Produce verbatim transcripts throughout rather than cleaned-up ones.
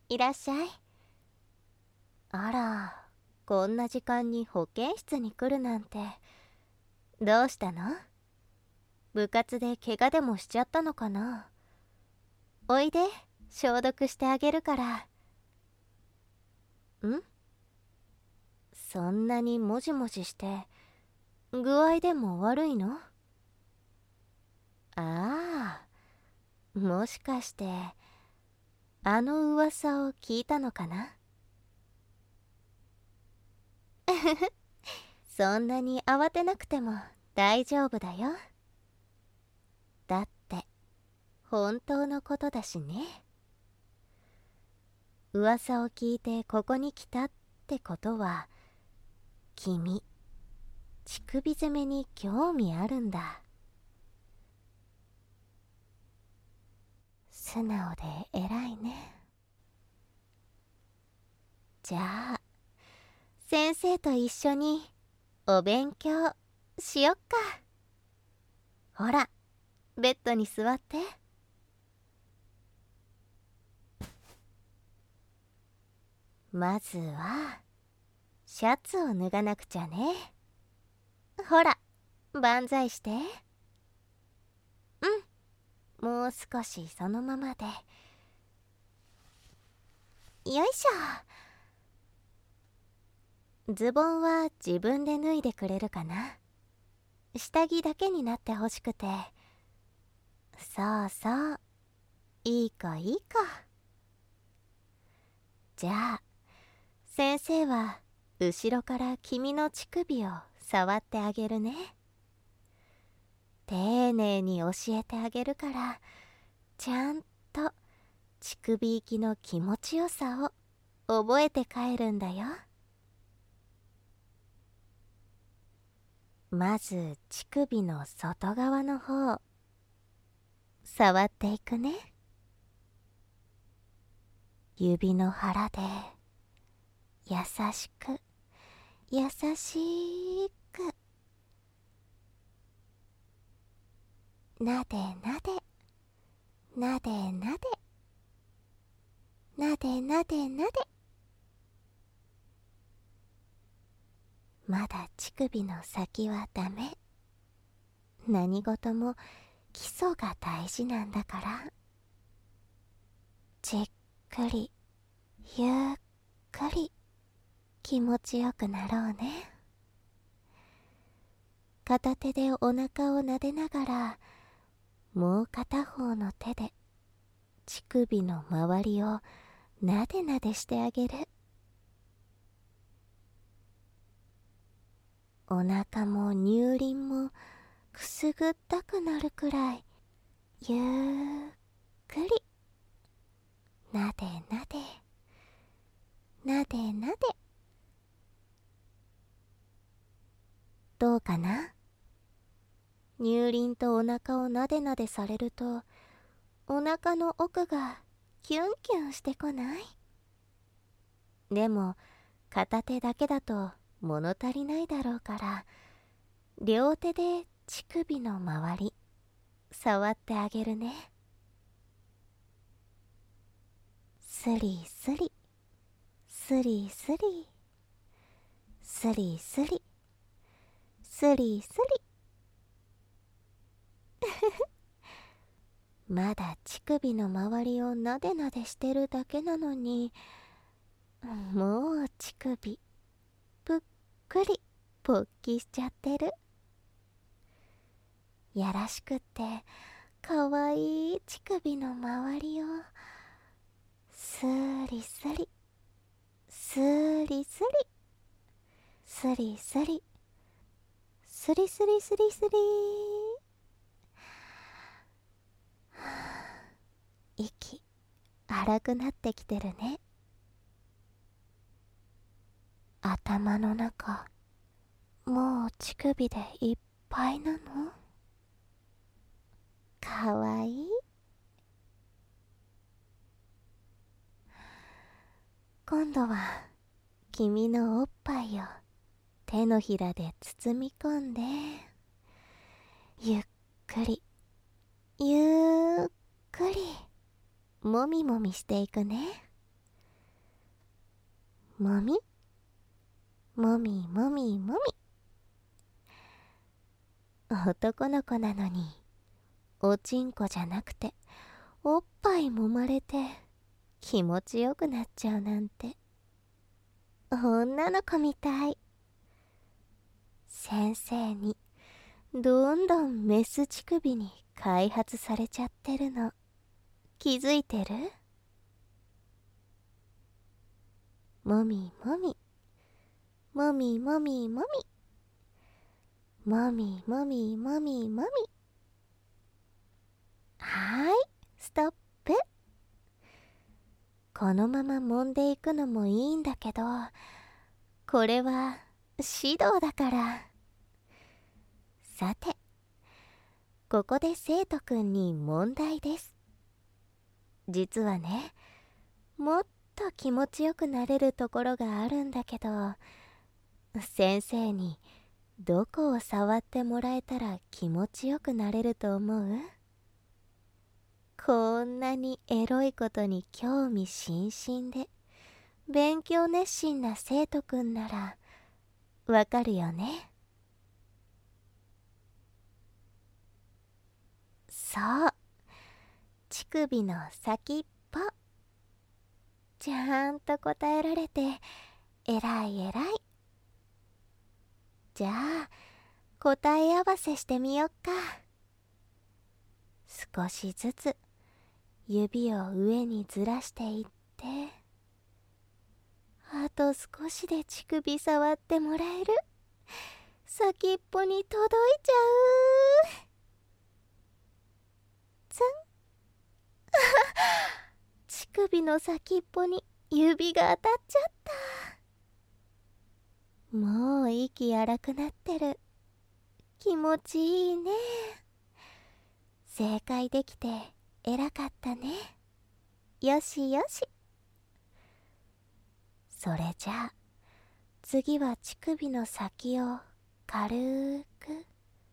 いらっしゃい。あら、こんな時間に保健室に来るなんて。どうしたの？部活で怪我でもしちゃったのかな？おいで、消毒してあげるから。ん？そんなにもじもじして具合でも悪いの？ああ、もしかしてあの噂を聞いたのかな？そんなに慌てなくても大丈夫だよ。だって本当のことだしね。噂を聞いてここに来たってことは、君乳首攻めに興味あるんだ。素直で偉いね。じゃあ先生と一緒にお勉強しよっか。ほら、ベッドに座って。まずはシャツを脱がなくちゃね。ほら、万歳して。うん、もう少しそのままで。よいしょ。ズボンは自分で脱いでくれるかな？下着だけになってほしくて。そうそう、いい子いい子。じゃあ先生は後ろから君の乳首を触ってあげるね。丁寧に教えてあげるから、ちゃんと乳首行きの気持ちよさを覚えて帰るんだよ。まず乳首の外側の方触っていくね。指の腹で優しく優しくなでなでなでなでなでなでなで。まだ乳首の先はダメ。何事も基礎が大事なんだから。じっくりゆっくり気持ちよくなろうね。片手でお腹を撫でながら、もう片方の手で乳首の周りをなでなでしてあげる。お腹も乳輪もくすぐったくなるくらいゆっくりなでなでなでなで。どうかな？乳輪とお腹をなでなでされると、お腹の奥がキュンキュンしてこない？でも片手だけだと物足りないだろうから、両手で乳首の周り触ってあげるね。スリスリスリスリスリスリスリスリ。まだ乳首の周りをなでなでしてるだけなのに、もう乳首ぷっくり勃起しちゃってる。やらしくってかわいい乳首の周りをスリスリスリスリスリスリスリスリスリスリ。息荒くなってきてるね。頭の中もう乳首でいっぱいなの？かわいい。今度は君のおっぱいを手のひらで包み込んで、ゆっくりゆっくりもみもみしていくね。 もみもみもみもみ。男の子なのにおちんこじゃなくておっぱい揉まれて気持ちよくなっちゃうなんて女の子みたい。先生にどんどんメス乳首に開発されちゃってるの気づいてる？もみもみもみもみもみもみもみもみもみ。はーい、ストップ。このまま揉んでいくのもいいんだけど、これは指導だから。さて、ここで生徒くんに問題です。実はね、もっと気持ちよくなれるところがあるんだけど、先生にどこを触ってもらえたら気持ちよくなれると思う？こんなにエロいことに興味津々で勉強熱心な生徒くんならわかるよね。そう、乳首の先っぽ。ちゃんと答えられてえらいえらい。じゃあ答え合わせしてみよっか。少しずつ指を上にずらしていって、あと少しで乳首触ってもらえる。先っぽに届いちゃう。ツン乳首の先っぽに指が当たっちゃった。もう息荒くなってる。気持ちいいね。正解できて偉かったね。よしよし。それじゃあ次は乳首の先を軽く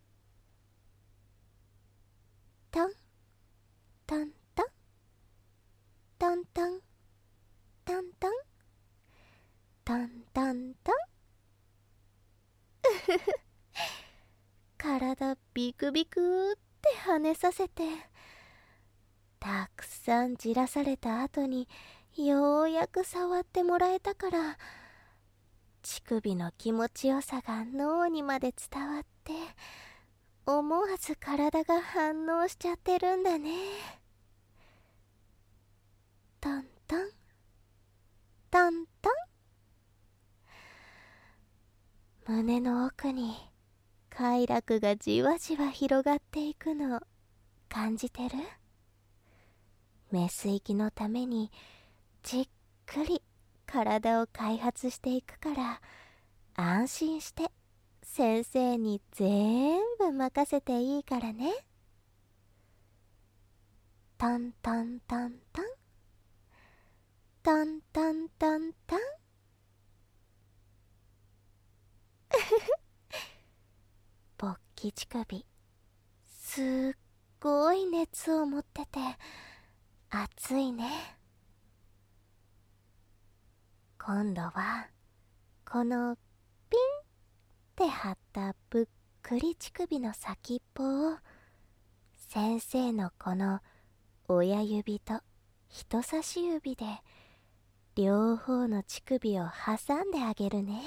トントントントントントントントントントン。体ビクビクって跳ねさせて、たくさんじらされた後にようやく触ってもらえたから、乳首の気持ちよさが脳にまで伝わって、思わず体が反応しちゃってるんだね。トントントントン。胸の奥に快楽がじわじわ広がっていくの感じてる？メス行きのためにじっくり体を開発していくから、安心して先生に全部任せていいからね。トントントントントントントントン。勃起乳首、すっごい熱を持ってて熱いね。今度はこのピンって張ったぷっくり乳首の先っぽを先生のこの親指と人差し指で両方の乳首を挟んであげるね。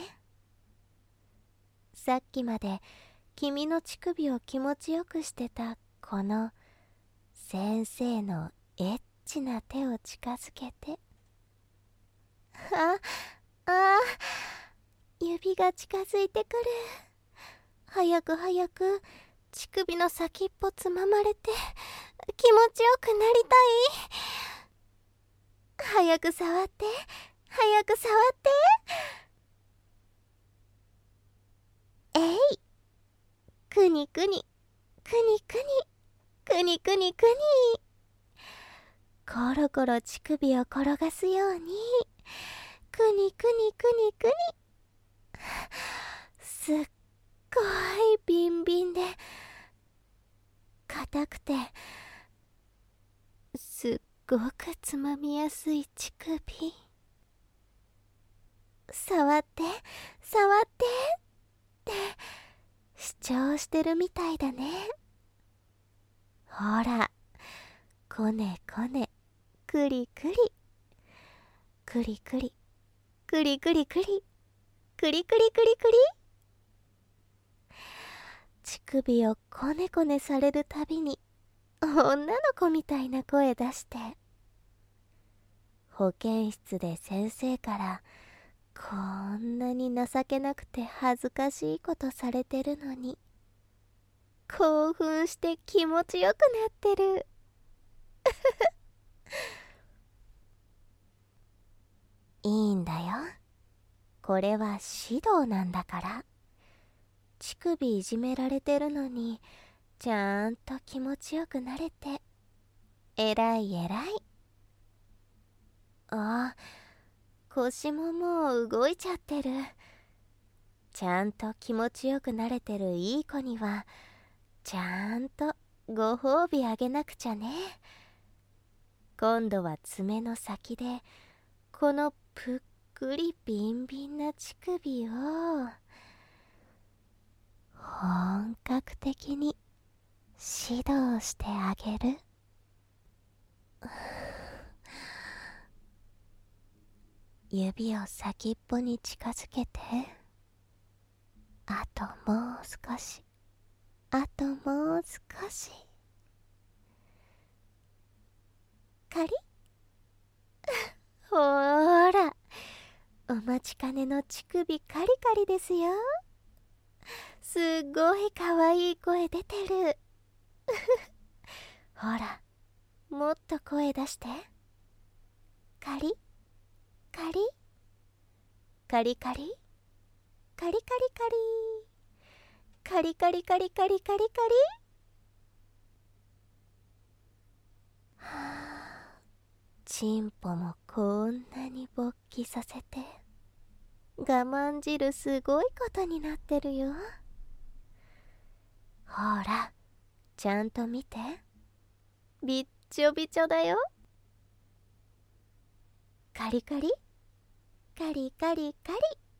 さっきまで君の乳首を気持ちよくしてたこの先生のエッチな手を近づけて、あ、あ、指が近づいてくる。早く早く乳首の先っぽつままれて気持ちよくなりたい。早く触って、早く触って。えい、くにくにくにくにくにくにくに。コロコロ乳首を転がすようにくにくにくにくに。すっごいビンビンで硬くてすっごくつまみやすい乳首。 触って触ってって主張してるみたいだね。ほら、こねこね、くりくり、くりくり、くりくりくり、くりくりくりくり。乳首をこねこねされるたびに女の子みたいな声出して、保健室で先生からこんなに情けなくて恥ずかしいことされてるのに、興奮して気持ちよくなってる。いいんだよ。これは指導なんだから。乳首いじめられてるのにちゃんと気持ちよくなれてえらいえらい。あ、腰ももう動いちゃってる。ちゃんと気持ちよくなれてるいい子にはちゃんとご褒美あげなくちゃね。今度は爪の先でこのぷっくりビンビンな乳首を本格的に指導してあげる。指を先っぽに近づけて、あともう少し、あともう少し。カリほーら、お待ちかねの乳首カリカリですよ。すっごいかわいい声出てる。ほら、もっと声出して。カリカリカリカリカリカリカリカリカリカリカリカリカリ。はあ、チンポもこんなに勃起させて我慢汁すごいことになってるよ。ほら、ちゃんと見て。びっちょびちょだよ。カリカリカリカリカリ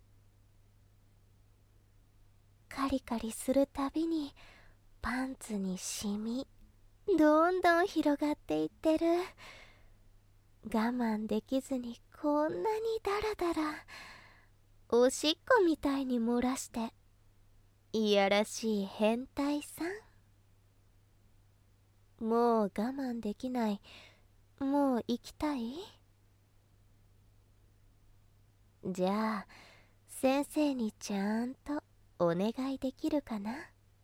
カリカリするたびにパンツにシミどんどん広がっていってる。我慢できずにこんなにダラダラおしっこみたいに漏らして、いやらしい変態さん。もう我慢できない。もう行きたい？じゃあ先生にちゃんとお願いできるかな？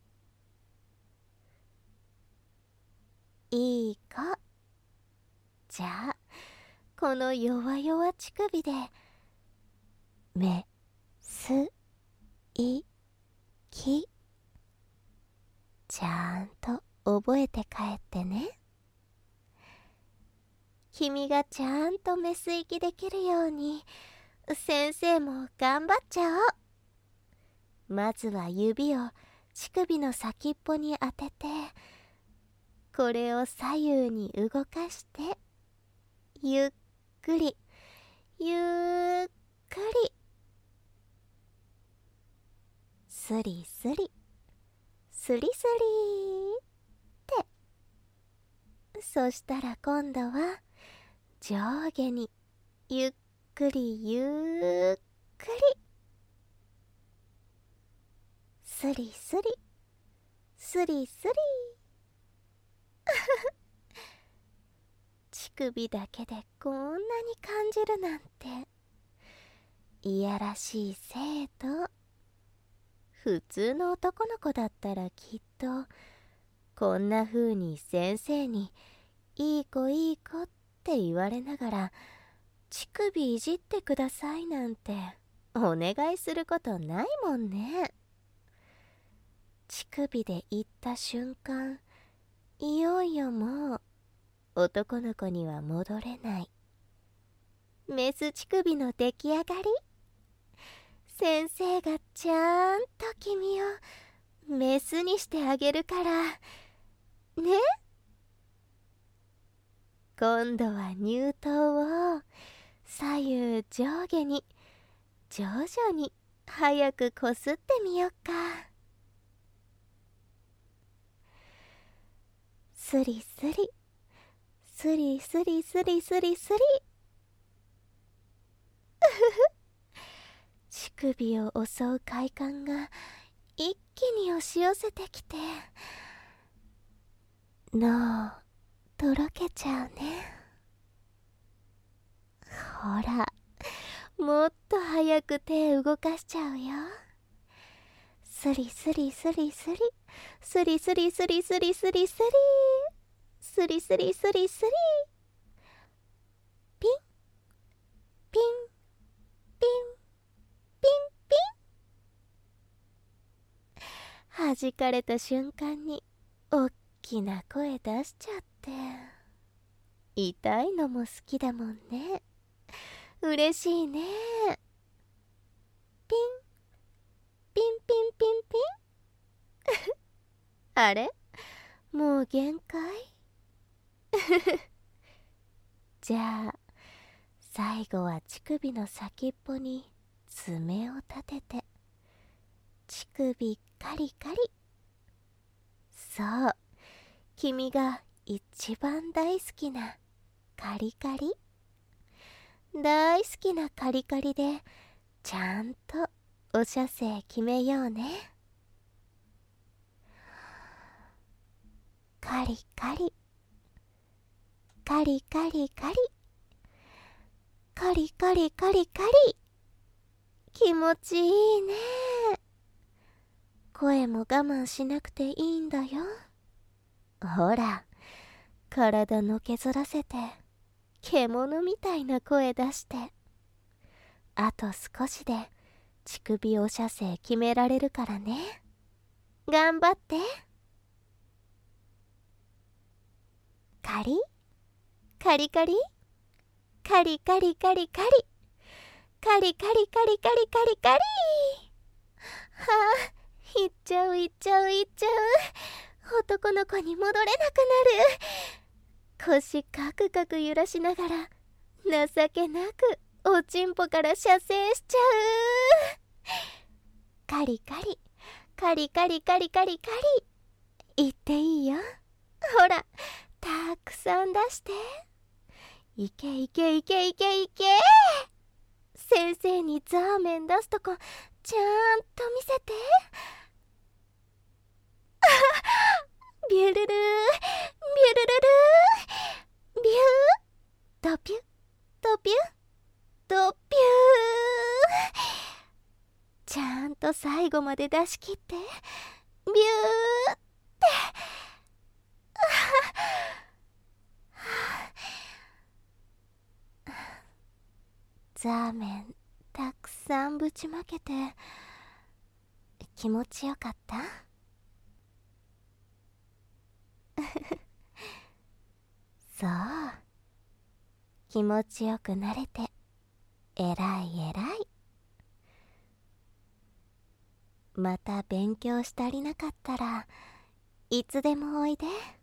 いい子。じゃあこの弱々乳首でめすいきちゃんと覚えて帰ってね。君がちゃんとメス息できるように先生も頑張っちゃおう。まずは指を乳首の先っぽに当てて、これを左右に動かしてゆっくりゆっくりスリスリスリスリって。そしたら今度は上下にゆっくりゆっくりスリスリスリスリ乳首だけでこんなに感じるなんて、いやらしい生徒。普通の男の子だったらきっとこんな風に先生にいい子いい子って言われながら乳首いじってくださいなんてお願いすることないもんね。乳首で言った瞬間、いよいよもう男の子には戻れない。メス乳首の出来上がり。先生がちゃんと君をメスにしてあげるからね。今度は乳頭を左右上下に徐々に早くこすってみよっか。スリスリスリスリスリスリスリ乳首を襲う快感が一気に押し寄せてきて、脳とろけちゃうね。ほら、もっと早く手動かしちゃうよ。スリスリスリスリスリスリスリスリスリスリスリスリスリスリピンピンピンピンピン。弾かれた瞬間におっきな声出しちゃって、痛いのも好きだもんね。嬉しいね。ピンピンピンピンピンあれ、もう限界じゃあ最後は乳首の先っぽに爪を立てて、乳首カリカリ。そう、君が一番大好きなカリカリ。大好きなカリカリでちゃんとお射精決めようね。カリカリカリカリカリカリカリカリカリ。気持ちいいね。声も我慢しなくていいんだよ。ほら、体のけぞらせて獣みたいな声出して、あと少しで乳首お射精決められるからね。頑張って。カリカリカリカリカリカリカリカリカリカリカリカリカリ。はあ、いっちゃういっちゃういっちゃう。男の子に戻れなくなる。腰カクカク揺らしながら情けなくおちんぽから射精しちゃう。カリカリカリカリカリカリカリ。言っていいよ。ほら、たくさん出して。いけいけいけいけいけ。先生にザーメン出すとこちゃんと見せて。ビュルルービュルルルービュードピュドピュドピュー。ちゃんと最後まで出し切って。ビューって。ザーメンたくさんぶちまけて気持ちよかった？そう、気持ちよくなれてえらいえらい。また勉強し足りなかったらいつでもおいで。